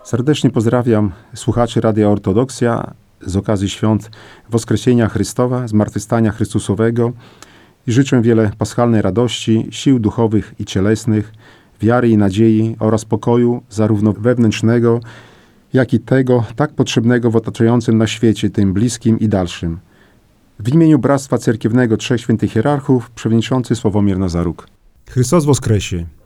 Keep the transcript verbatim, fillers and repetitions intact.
Serdecznie pozdrawiam słuchaczy Radia Ortodoksja z okazji świąt Woskresienia Chrystowa, Zmartwychwstania Chrystusowego i życzę wiele paschalnej radości, sił duchowych i cielesnych, wiary i nadziei oraz pokoju zarówno wewnętrznego, jak i tego tak potrzebnego w otaczającym nas świecie, tym bliskim i dalszym. W imieniu Bractwa Cerkiewnego Trzech Świętych Hierarchów, przewodniczący Sławomir Nazaruk. Chrystus woskresie!